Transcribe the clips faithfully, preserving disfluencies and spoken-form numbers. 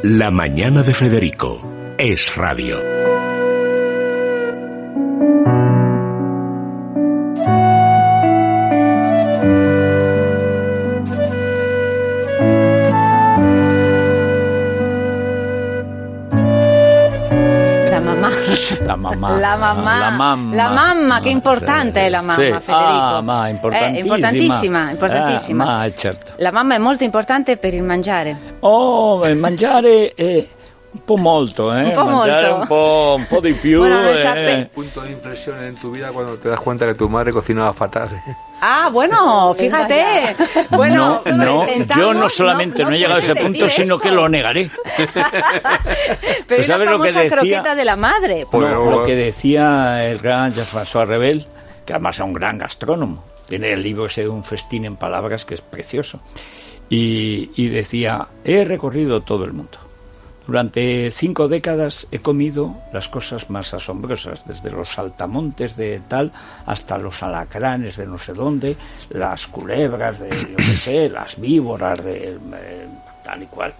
La mañana de Federico es radio. La mamá. La mamá. La mamá. La mamma, qué importante è la mamma, sì. Federico. Ah, ma importantissima. Eh, importantissima, importantissima. Ah, ma certo. La mamma è molto importante per il mangiare. Oh, il mangiare è un po' molto, eh. Un po' mangiare molto. un po', un po' di più. Bueno, no eh. sabe- Punto de inflexión en tu vida cuando te das cuenta que tu madre cocinaba fatal. Ah, bueno, fíjate. Bueno, no, no, presentamos- yo no solamente no, no he llegado a ese puedes punto, decir sino esto. que lo negaré. Pero Pues es la ¿sabes lo que famosa decía? croqueta de la madre. No, Pero- lo que decía el gran Jean-François Rebel, que además es un gran gastrónomo, tiene el libro ese de Un festín en palabras que es precioso, y, y decía, he recorrido todo el mundo. Durante cinco décadas he comido las cosas más asombrosas, desde los saltamontes de tal hasta los alacranes de no sé dónde, las culebras de, yo qué sé, las víboras de eh, tal y cual.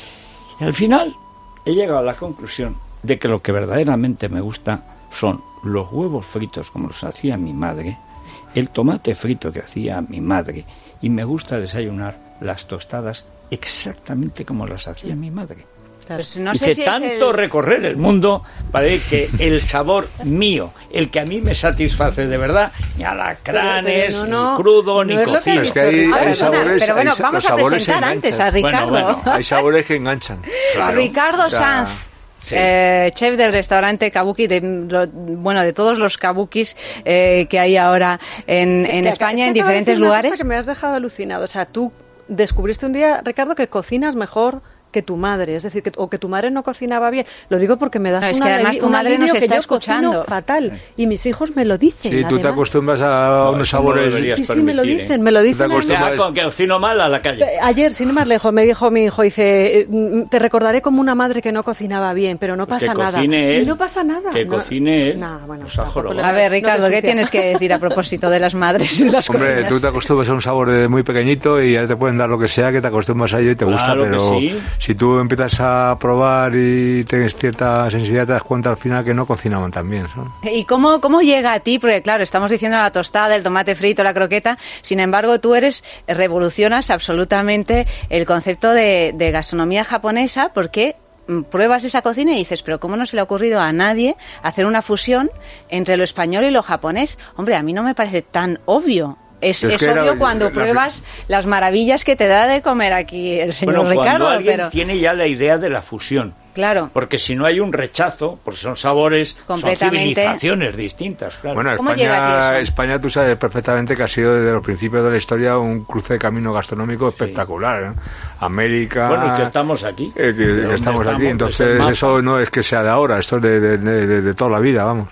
Y al final he llegado a la conclusión de que lo que verdaderamente me gusta son los huevos fritos como los hacía mi madre, el tomate frito que hacía mi madre, y me gusta desayunar las tostadas exactamente como las hacía mi madre. Pues no Dice, sé si es tanto el- recorrer el mundo para que el sabor mío, el que a mí me satisface de verdad, ni alacranes, Pero- pero no, no, ni crudo, no ni es lo que ha cocido. Es que hay, dicho hay Ah, perdona, sabores, pero bueno, hay sa- vamos los a sabores presentar enganchan. antes a Ricardo. Bueno, bueno, Hay sabores que enganchan. Claro. Ricardo O sea, Sanz, sí. eh, chef del restaurante Kabuki, de, lo- bueno, de todos los kabukis eh, que hay ahora en, en Que- España, es en que acabo de diferentes decir una lugares. cosa que me has dejado alucinado. O sea, tú descubriste un día, Ricardo, que cocinas mejor que tu madre, es decir, que, o que tu madre no cocinaba bien. Lo digo porque me das No, es una que además alivio- tu un madre alivio nos que está yo escuchando. cocino fatal y mis hijos me lo dicen. Sí, tú te además. acostumbras a No, unos eso no sabores. deberías Sí, sí, me lo permitir, dicen, ¿eh? me lo Tú te dicen. acostumbras- Ya, con que cocino mal a la calle. Eh, Ayer, sin ir más lejos, me dijo mi hijo, dice, eh, mm, te recordaré como una madre que no cocinaba bien, pero no Pues pasa que nada. cocine él, Y no pasa nada. que no, cocine él. Nah, bueno, Pues, ajo, tampoco lo le- A ver, no te Ricardo, ¿qué ensucia. tienes que decir a propósito de las madres y de las Hombre, cocinas? tú te acostumbras a un sabor de muy pequeñito y ya te pueden dar lo que sea, que te acostumbras a ello y te gusta, Claro que pero sí. si tú empiezas a probar y tienes cierta sensibilidad, te das cuenta al final que no cocinaban tan bien, ¿no? ¿Y cómo, cómo llega a ti? Porque claro, estamos diciendo la tostada, el tomate frito, la croqueta. Sin embargo, tú eres, revolucionas absolutamente el concepto de, de gastronomía japonesa porque mm, pruebas esa cocina y dices, pero ¿cómo no se le ha ocurrido a nadie hacer una fusión entre lo español y lo japonés? Hombre, a mí no me parece tan obvio. Es, Es es que era- obvio cuando la- pruebas las maravillas que te da de comer aquí el señor Bueno, Ricardo, cuando alguien pero tiene ya la idea de la fusión. claro. Porque si no hay un rechazo, porque son sabores, son Completamente. civilizaciones distintas, claro. Bueno, ¿Cómo llega a ti España, eso? España tú sabes perfectamente que ha sido desde los principios de la historia un cruce de camino gastronómico espectacular, ¿eh? América... Bueno, y que estamos aquí. eh, que- que, ¿De dónde estamos aquí, estamos? Es entonces el mapa. eso no es que sea de ahora, esto es de, de, de- de- de toda la vida, vamos.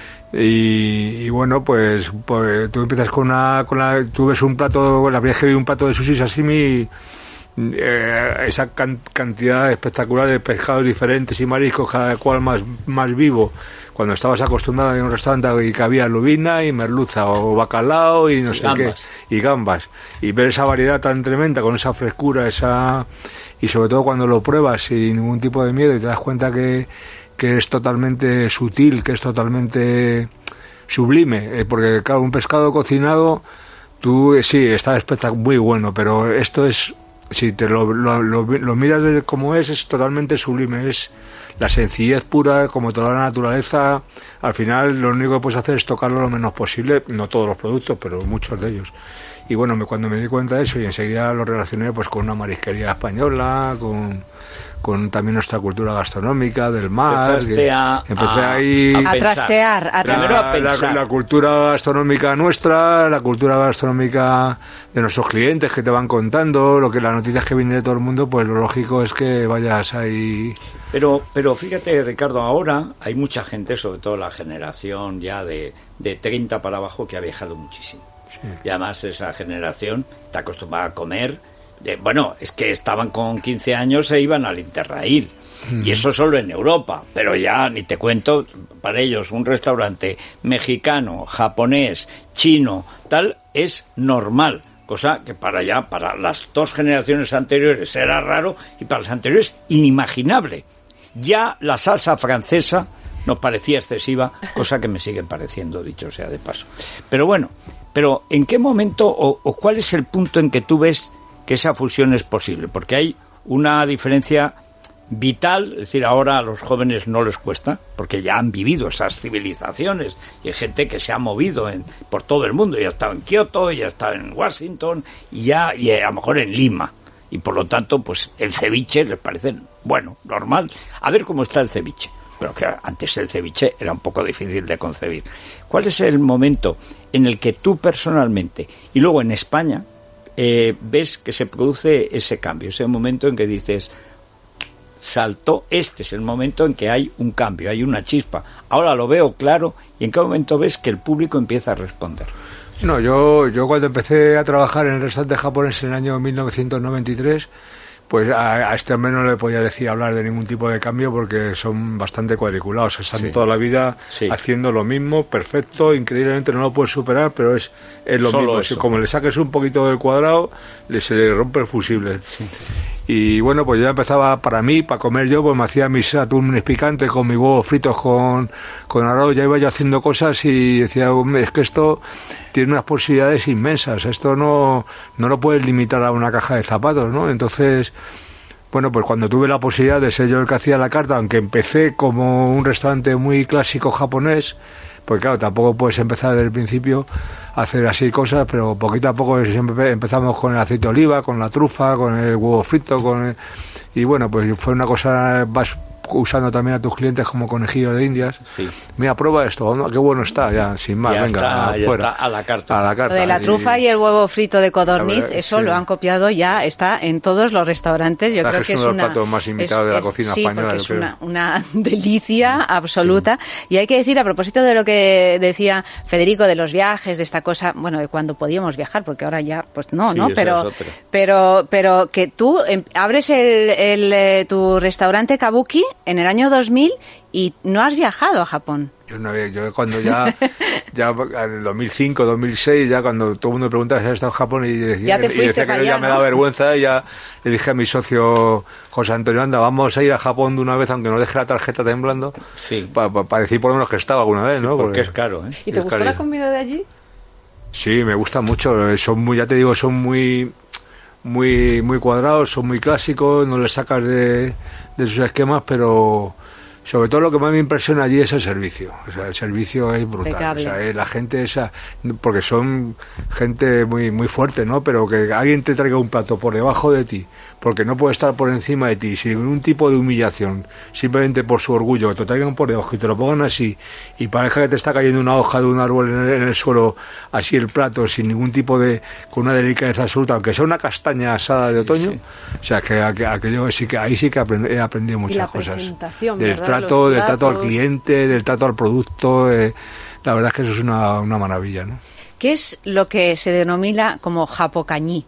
Y, y bueno, pues, pues tú empiezas con una, con la, tú ves un plato, la primera vez que vi un plato de sushi sashimi, eh, esa can- cantidad espectacular de pescados diferentes y mariscos, cada cual más, más vivo, cuando estabas acostumbrado a ir a un restaurante y que había lubina y merluza o bacalao y no Y sé gambas. qué, y gambas, y ver esa variedad tan tremenda con esa frescura, esa, y sobre todo cuando lo pruebas sin ningún tipo de miedo y te das cuenta que, que es totalmente sutil, que es totalmente sublime, eh, porque claro, un pescado cocinado, tú eh, sí, está espectacular, muy bueno, pero esto es, si te lo, lo, lo, lo miras de como es, es totalmente sublime, es la sencillez pura, como toda la naturaleza. Al final lo único que puedes hacer es tocarlo lo menos posible, no todos los productos, pero muchos de ellos. Y bueno, me, cuando me di cuenta de eso y enseguida lo relacioné pues con una marisquería española, con, con también nuestra cultura gastronómica del mar. Empezaste que- a- empecé a- ahí a A pensar. trastear, a Primero trastear. a la, la- pensar. la cultura gastronómica nuestra, la cultura gastronómica de nuestros clientes que te van contando, lo que las noticias que vienen de todo el mundo, pues lo lógico es que vayas ahí. Pero, pero fíjate, Ricardo, ahora hay mucha gente, sobre todo la generación ya de, de treinta para abajo, que ha viajado muchísimo. Y además esa generación está acostumbrada a comer. De, bueno, es que estaban con quince años e iban al Interrail. Y eso solo en Europa. Pero ya, ni te cuento, para ellos un restaurante mexicano, japonés, chino, tal, es normal. cosa que para ya, para las dos generaciones anteriores era raro y para las anteriores inimaginable. Ya la salsa francesa nos parecía excesiva, cosa que me sigue pareciendo, dicho sea de paso. Pero bueno, pero ¿en qué momento o, o cuál es el punto en que tú ves que esa fusión es posible? Porque hay una diferencia vital, es decir, ahora a los jóvenes no les cuesta, porque ya han vivido esas civilizaciones, y hay gente que se ha movido en, por todo el mundo, ya ha estado en Kioto, ya ha estado en Washington, y ya, y a lo mejor en Lima, y por lo tanto, pues el ceviche les parece, bueno, normal. A ver cómo está el ceviche, pero que antes el ceviche era un poco difícil de concebir. ¿Cuál es el momento en el que tú personalmente, y luego en España, eh, ves que se produce ese cambio, ese momento en que dices, saltó, este es el momento en que hay un cambio, hay una chispa, ahora lo veo claro, y en qué momento ves que el público empieza a responder? No, yo, yo cuando empecé a trabajar en el restaurante japonés en el año mil novecientos noventa y tres, pues a, a este hombre no le podía decir hablar de ningún tipo de cambio porque son bastante cuadriculados, están sí. toda la vida sí. haciendo lo mismo, perfecto, increíblemente no lo puedes superar, pero es, es lo Solo mismo, eso. Como le saques un poquito del cuadrado, le, se le rompe el fusible. Sí. Y bueno, pues ya empezaba para mí, para comer yo, pues me hacía mis atunes picantes con mis huevos fritos con, con arroz, ya iba yo haciendo cosas y decía, es que esto tiene unas posibilidades inmensas, esto no, no lo puedes limitar a una caja de zapatos, ¿no? Entonces, bueno, pues cuando tuve la posibilidad de ser yo el que hacía la carta, aunque empecé como un restaurante muy clásico japonés, pues claro, tampoco puedes empezar desde el principio a hacer así cosas, pero poquito a poco siempre empezamos con el aceite de oliva, con la trufa, con el huevo frito, con el... y bueno, pues fue una cosa, vas usando también a tus clientes como conejillo de indias. Sí. Mira, prueba esto, ¿no? Qué bueno está, ya, sin más, ya venga, está, afuera. Ya está, a la carta. A la carta. Lo de la trufa y, y el huevo frito de codorniz, verdad, eso sí. lo han copiado ya, está en todos los restaurantes. Yo la creo que que es es uno una... de los platos más imitados es, de la es, cocina sí, española. Porque es creo. una, una delicia absoluta. Sí. Y hay que decir, a propósito de lo que decía Federico, de los viajes, de esta cosa, bueno, de cuando podíamos viajar, porque ahora ya, pues no, sí, ¿no? Pero, pero, pero que tú eh, abres el, el, eh, tu restaurante Kabuki en el año dos mil y no has viajado a Japón. Yo una vez, yo cuando ya, ya en el dos mil cinco, dos mil seis, ya cuando todo el mundo me preguntaba si había estado en Japón y decía, ya te y decía que allá, ya ¿no? me da vergüenza, y ya le dije a mi socio José Antonio, anda, vamos a ir a Japón de una vez, aunque nos deje la tarjeta temblando, sí. para pa, pa decir por lo menos que estaba alguna vez, sí, ¿no? Porque, porque es caro, ¿eh? ¿Y te gustó la comida de allí? Sí, me gusta mucho, son muy, ya te digo, son muy... muy muy cuadrados, son muy clásicos, no les sacas de, de sus esquemas, pero sobre todo lo que más me impresiona allí es el servicio. O sea, el servicio es brutal. O sea, eh, la gente esa, porque son gente muy muy fuerte, ¿no? Pero que alguien te traiga un plato por debajo de ti, porque no puede estar por encima de ti, sin ningún tipo de humillación, simplemente por su orgullo, que te traigan por debajo y te lo pongan así, y parezca que te está cayendo una hoja de un árbol en el, en el suelo, así el plato, sin ningún tipo de, con una delicadeza absoluta, aunque sea una castaña asada de otoño. Sí, sí. O sea, que aquello sí que ahí sí que aprend, he aprendido muchas cosas. Del ¿verdad? trato, del trato al cliente, del trato al producto, eh, la verdad es que eso es una, una maravilla, ¿no? ¿Qué es lo que se denomina como japocañí?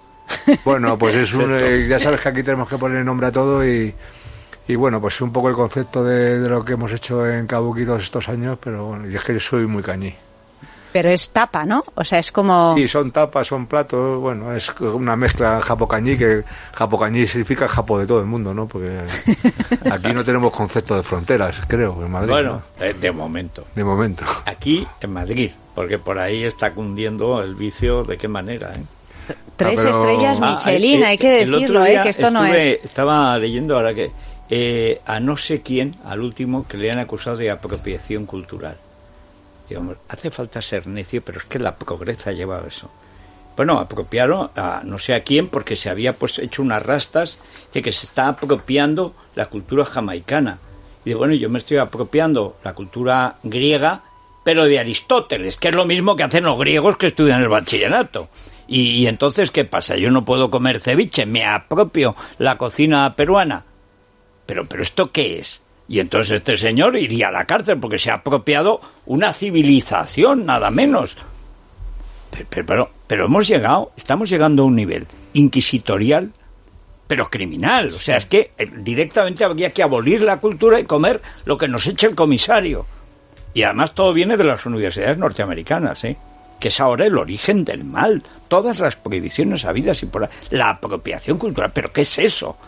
Bueno, pues es un, eh, ya sabes que aquí tenemos que poner nombre a todo y, y bueno, pues un poco el concepto de, de lo que hemos hecho en Kabuki todos estos años, pero bueno, y es que yo soy muy cañí. Pero es tapa, ¿no? O sea, es como... Sí, son tapas, son platos, bueno, es una mezcla japocañí, que japocañí significa japo de todo el mundo, ¿no? Porque aquí no tenemos concepto de fronteras, creo, en Madrid. Bueno, ¿no? de momento. De momento. Aquí, en Madrid, porque por ahí está cundiendo el vicio, ¿de qué manera, eh? Tres ah, pero... estrellas Michelin, ah, eh, hay que decirlo, eh, que esto estuve, no es... Estaba leyendo ahora que eh, a no sé quién, al último, que le han acusado de apropiación cultural. Digamos, hace falta ser necio, pero es que la progresa ha llevado eso. Bueno, apropiaron a no sé a quién porque se había pues hecho unas rastas de que se está apropiando la cultura jamaicana. Y de, bueno, yo me estoy apropiando la cultura griega, pero de Aristóteles, que es lo mismo que hacen los griegos que estudian el bachillerato. Y, y entonces, ¿qué pasa? Yo no puedo comer ceviche, me apropio la cocina peruana. Pero, pero ¿esto qué es? Y entonces este señor iría a la cárcel porque se ha apropiado una civilización, nada menos. Pero, pero, pero, pero hemos llegado, estamos llegando a un nivel inquisitorial, pero criminal. O sea, es que directamente habría que abolir la cultura y comer lo que nos eche el comisario. Y además todo viene de las universidades norteamericanas, ¿eh? que es ahora el origen del mal. Todas las prohibiciones habidas y por ahí. La apropiación cultural, ¿pero qué es eso?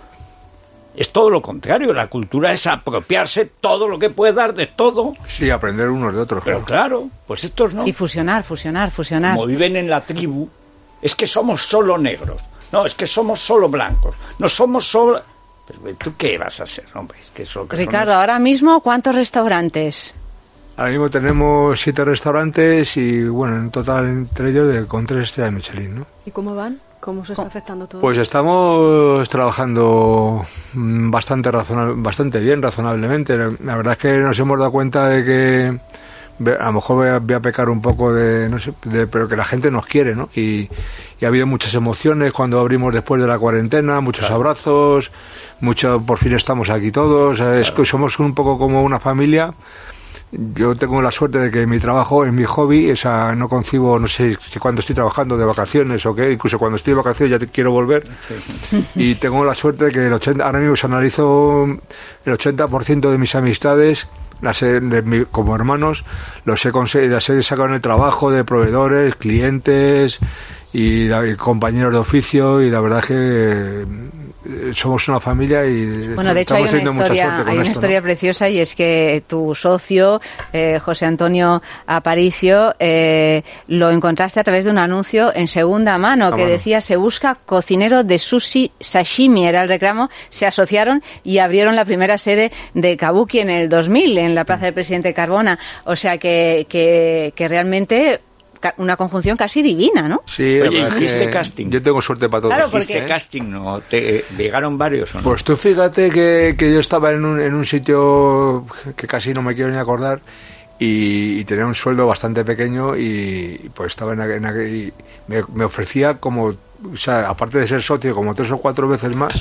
Es todo lo contrario, la cultura es apropiarse todo lo que puede dar de todo. Sí, aprender unos de otros. Pero claro, claro pues estos no. Y fusionar, fusionar, fusionar. Como viven en la tribu, es que somos solo negros, no, es que somos solo blancos, no somos solo... Pero ¿tú qué vas a hacer, hombre? Es que eso, que Ricardo, ahora mismo, ¿cuántos restaurantes? Ahora mismo tenemos siete restaurantes y, bueno, en total entre ellos de, con tres estrellas Michelin, ¿no? ¿Y cómo van? ¿Cómo se está afectando todo? Pues estamos trabajando bastante razonable, bastante bien, razonablemente. La verdad es que nos hemos dado cuenta de que a lo mejor voy a, voy a pecar un poco de, no sé, de, pero que la gente nos quiere, ¿no? Y, y ha habido muchas emociones cuando abrimos después de la cuarentena, muchos claro. abrazos, mucho, por fin estamos aquí todos. Claro. Es que somos un poco como una familia. Yo tengo la suerte de que mi trabajo es mi hobby, esa no concibo, no sé si cuando estoy trabajando de vacaciones o qué, incluso cuando estoy de vacaciones ya te quiero volver. Sí. Y tengo la suerte de que el ochenta, ahora mismo se analizo el ochenta por ciento de mis amistades, las he, de mi, como hermanos, los he, las he sacado en el trabajo de proveedores, clientes y, y compañeros de oficio, y la verdad es que somos una familia y bueno, de hecho hay una historia, hay una esto, historia ¿no? preciosa, y es que tu socio eh, José Antonio Aparicio eh, lo encontraste a través de un anuncio en segunda mano ah, que bueno. decía: se busca cocinero de sushi sashimi, era el reclamo. Se asociaron y abrieron la primera sede de Kabuki en el dos mil en la Plaza del Presidente Carbona, o sea que, que, que realmente una conjunción casi divina, ¿no? Sí. Oye, ¿hiciste casting? Yo tengo suerte para todo. Claro, porque ¿hiciste casting? ¿No? ¿Te llegaron varios o no? Pues tú fíjate que, que yo estaba en un, en un sitio que casi no me quiero ni acordar y, y tenía un sueldo bastante pequeño y pues estaba en aquel... En aquel y me, me ofrecía como... O sea, aparte de ser socio, como tres o cuatro veces más.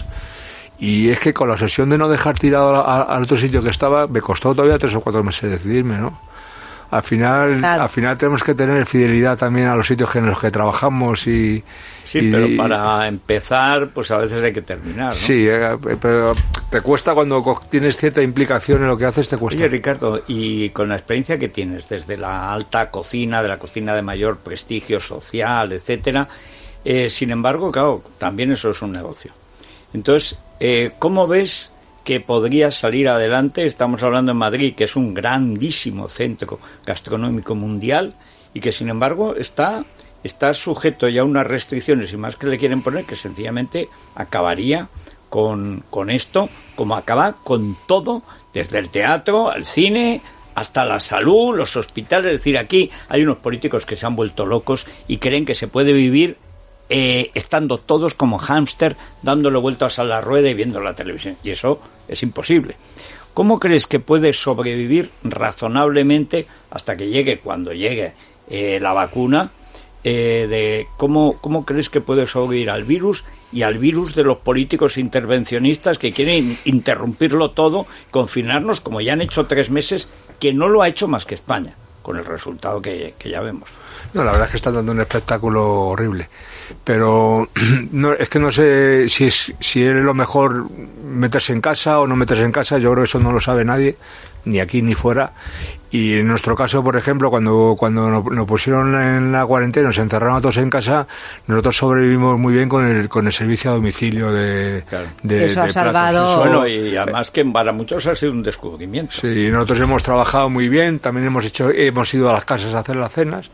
Y es que con la obsesión de no dejar tirado a, a, al otro sitio que estaba, me costó todavía tres o cuatro meses decidirme, ¿no? Al final, claro. al final tenemos que tener fidelidad también a los sitios en los que trabajamos y... Sí, y, pero para empezar, pues a veces hay que terminar, ¿no? Sí, eh, pero te cuesta cuando tienes cierta implicación en lo que haces, te cuesta. Oye, Ricardo, y con la experiencia que tienes desde la alta cocina, de la cocina de mayor prestigio social, etcétera, eh, sin embargo, claro, también eso es un negocio. Entonces, eh, ¿cómo ves que podría salir adelante? Estamos hablando de Madrid, que es un grandísimo centro gastronómico mundial y que sin embargo está, está sujeto ya a unas restricciones y más que le quieren poner, que sencillamente acabaría con, con esto, como acaba con todo, desde el teatro, al cine, hasta la salud, los hospitales. Es decir, aquí hay unos políticos que se han vuelto locos y creen que se puede vivir Eh, estando todos como hámster dándole vueltas a la rueda y viendo la televisión, y eso es imposible. ¿Cómo crees que puede sobrevivir razonablemente hasta que llegue, cuando llegue eh, la vacuna? Eh, de cómo, ¿Cómo crees que puede sobrevivir al virus y al virus de los políticos intervencionistas que quieren interrumpirlo todo, confinarnos como ya han hecho tres meses, que no lo ha hecho más que España, con el resultado que, que ya vemos? No, la verdad es que están dando un espectáculo horrible. Pero no, es que no sé si es si es lo mejor meterse en casa o no meterse en casa. Yo creo que eso no lo sabe nadie, ni aquí ni fuera. Y en nuestro caso, por ejemplo, cuando cuando nos, nos pusieron en la cuarentena, nos encerraron a todos en casa, nosotros sobrevivimos muy bien con el con el servicio a domicilio de, claro. de, eso de ha salvado. Platos. Bueno, y además que para muchos ha sido un descubrimiento. Sí, nosotros hemos trabajado muy bien, también hemos hecho hemos ido a las casas a hacer las cenas.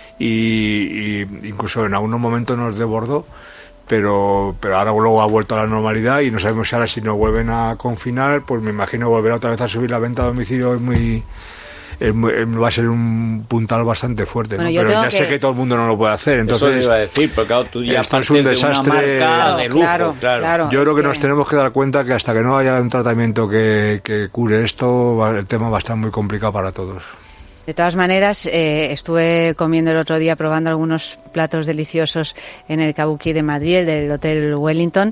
Y, y incluso en algunos momentos nos desbordó, pero pero ahora luego ha vuelto a la normalidad y no sabemos si ahora si nos vuelven a confinar, pues me imagino volverá otra vez a subir la venta a domicilio. Es muy, es muy va a ser un puntal bastante fuerte, bueno, ¿no? Pero ya que... sé que todo el mundo no lo puede hacer, entonces eso iba a decir, porque claro, tú ya esto es un desastre, de una marca de lujo, claro, claro. claro yo creo que, que nos tenemos que dar cuenta que hasta que no haya un tratamiento que, que cure esto, el tema va a estar muy complicado para todos. De todas maneras, eh, estuve comiendo el otro día, probando algunos platos deliciosos en el Kabuki de Madrid, el del Hotel Wellington,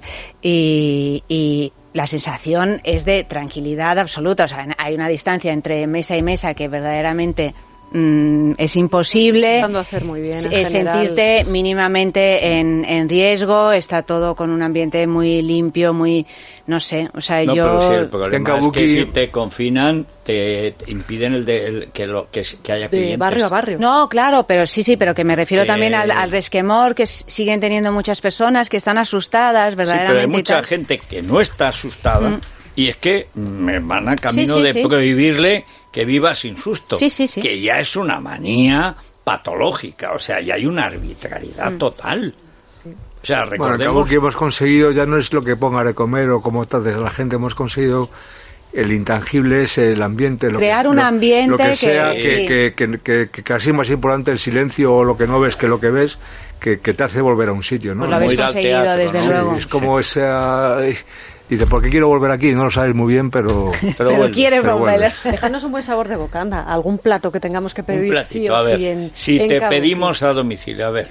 y, y la sensación es de tranquilidad absoluta. O sea, hay una distancia entre mesa y mesa que verdaderamente mmm, es imposible. Intentando hacer muy bien, en eh, general. sentirte mínimamente en, en riesgo, está todo con un ambiente muy limpio, muy, no sé, o sea, no, yo... pero sí, el problema En Kabuki- es que si te confinan, te, te impiden el de, el- que, lo, que, que haya De clientes. barrio a barrio. No, claro, pero sí, sí, pero que me refiero Que- también al, al resquemor que s- siguen teniendo muchas personas que están asustadas, Sí, verdaderamente. pero hay y mucha tal. gente que no está asustada Mm. y es que me van a camino Sí, sí, de sí. prohibirle que viva sin susto. Sí, sí, sí. Que ya es una manía patológica, o sea, ya hay una arbitrariedad Mm. total. O sea, Bueno, recordemos... acabo que hemos conseguido, ya no es lo que ponga de comer o como tal de la gente, hemos conseguido el intangible, es el ambiente. Lo Crear que, un lo- ambiente lo que, que- sea, sí. que, que, que, que- que casi más importante el silencio o lo que no ves que lo que ves, que, que te hace volver a un sitio, ¿no? Pues lo habéis ir al conseguido, teatro, desde ¿no? luego. Es como esa... ay, dice, ¿por qué quiero volver aquí? No lo sabes muy bien, pero... Pero vuelves, quieres pero volver. vuelves. Dejarnos un buen sabor de boca, anda. Algún plato que tengamos que Un pedir platito, sí o a ver, sí en si en te Kabuki. pedimos a domicilio, a ver.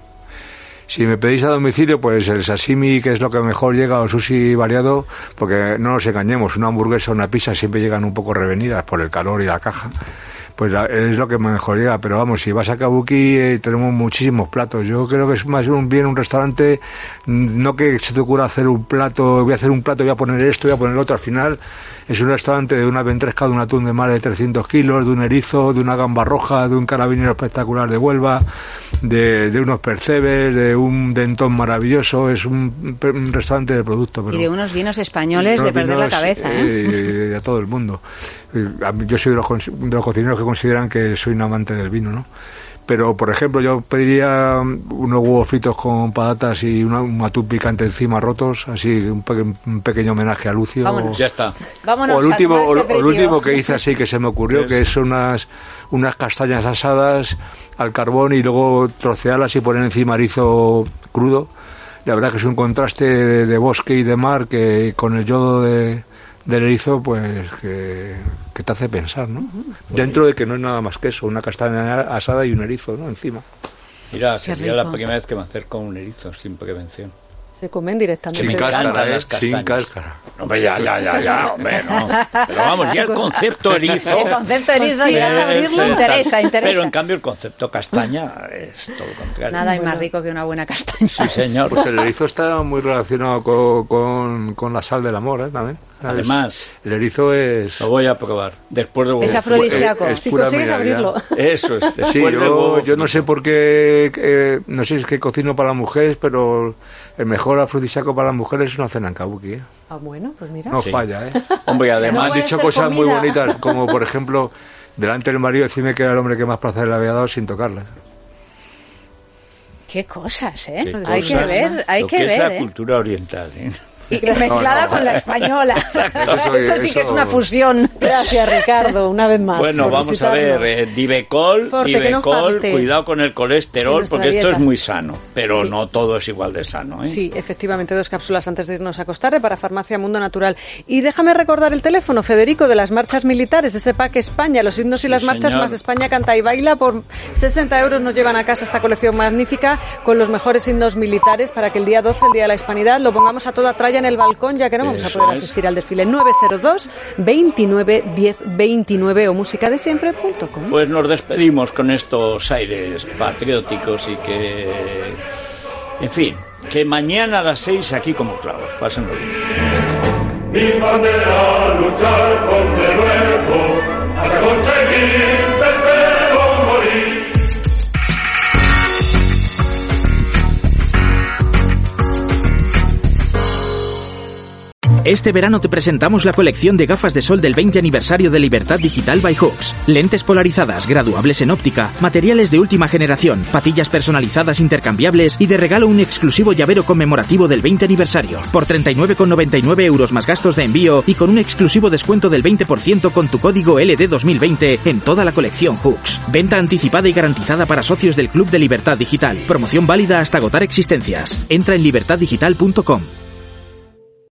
Si me pedís a domicilio, pues el sashimi, que es lo que mejor llega, o sushi variado, porque no nos engañemos, una hamburguesa o una pizza siempre llegan un poco revenidas por el calor y la caja. Pues la- es lo que mejor llega, pero vamos, si vas a Kabuki eh, tenemos muchísimos platos. Yo creo que es más un bien un restaurante, mm, no que se te ocurra hacer un plato, voy a hacer un plato, voy a poner esto, voy a poner otro. Al final es un restaurante de una ventresca, de un atún de mar de trescientos kilos, de un erizo, de una gamba roja, de un carabinero espectacular de Huelva, de, de unos percebes, de un dentón maravilloso. Es un, un restaurante de producto. Pero Y de unos vinos españoles unos de perder la vinos, cabeza, ¿eh? eh, de a todo el mundo. Eh, a mí- Yo soy de los, cons- de los cocineros que consideran que soy un amante del vino, ¿no? Pero, por ejemplo, yo pediría unos huevos fritos con patatas y una, un atún picante encima rotos, así un, pe- un pequeño homenaje a Lucio. Vámonos. Ya está. Vámonos O el a último, tomar o, este o el aperitivo. último que hice así que se me ocurrió, que son unas, unas castañas asadas al carbón y luego trocearlas y poner encima erizo crudo. La verdad que es un contraste de, de bosque y de mar que con el yodo de, del erizo, pues que, que te hace pensar, ¿no? Dentro de que no es nada más que eso, una castaña asada y un erizo, ¿no? Encima. Mira, sería la rico. primera vez que me acerco a un erizo sin prevención. Se comen directamente. Sí, me Sin encantan cáscara, ¿eh? las castañas. Sin cáscara. Hombre, ya, ya, ya, ya, hombre, no. Pero vamos, ya el concepto erizo... El concepto erizo, Sí, ¿irás a abrirlo? sí, tal. Interesa, interesa. Pero en cambio el concepto castaña es todo lo contrario. Nada hay Bueno. más rico que una buena castaña. Sí, señor. Pues el erizo está muy relacionado con, con, con la sal del amor, ¿eh? También. Además, el erizo es... lo voy a probar. Después de Es afrodisíaco. es Si pura consigues mineralidad. abrirlo. Eso es. Sí, Después del yo, huevo yo no frito. sé por qué, eh, no sé si es que cocino para las mujeres, pero el mejor afrodisíaco para las mujeres es una cena en Kabuki, ¿eh? Ah, bueno, pues mira. No Sí. falla, ¿eh? Hombre, Me además... han puede dicho ser cosas muy comida. bonitas, como por ejemplo, delante del marido decirme que era el hombre que más placer le había dado sin tocarla. Qué cosas, ¿eh? Qué Hay cosas. que ver, hay Lo que, que ver, es la ¿eh? cultura oriental, ¿eh? Y mezclada No, no. con la española. Eso- Esto sí que es eso- una fusión. Gracias, Ricardo, una vez más. Bueno, por vamos a ver, visitarnos. eh, Divecol, Forte, que no Divecol, falte. cuidado con el En colesterol, nuestra porque esto dieta. es muy sano, pero Sí. no todo es igual de sano, ¿eh? Sí, efectivamente, dos cápsulas antes de irnos a acostar para Farmacia Mundo Natural. Y déjame recordar el teléfono, Federico, de las marchas militares, ese pack España, los himnos y Sí, las marchas señor. más España canta y baila. Por sesenta euros nos llevan a casa esta colección magnífica con los mejores himnos militares para que el día doce, el Día de la Hispanidad, lo pongamos a toda tralla en el balcón, ya que no vamos a Eso poder es. asistir al desfile. Nueve cero dos, veintinueve, diez, veintinueve o musicadesiempre punto com. Pues nos despedimos con estos aires patrióticos y que, en fin, que mañana a las seis aquí como clavos. Pásenlo bien. Mi bandera luchar con de nuevo hasta conseguir vencer o morir. Este verano te presentamos la colección de gafas de sol del veinte aniversario de Libertad Digital by Hooks. Lentes polarizadas, graduables en óptica, materiales de última generación, patillas personalizadas intercambiables y de regalo un exclusivo llavero conmemorativo del veinte aniversario. Por treinta y nueve con noventa y nueve euros más gastos de envío y con un exclusivo descuento del veinte por ciento con tu código L D dos mil veinte en toda la colección Hooks. Venta anticipada y garantizada para socios del Club de Libertad Digital. Promoción válida hasta agotar existencias. Entra en libertad digital punto com.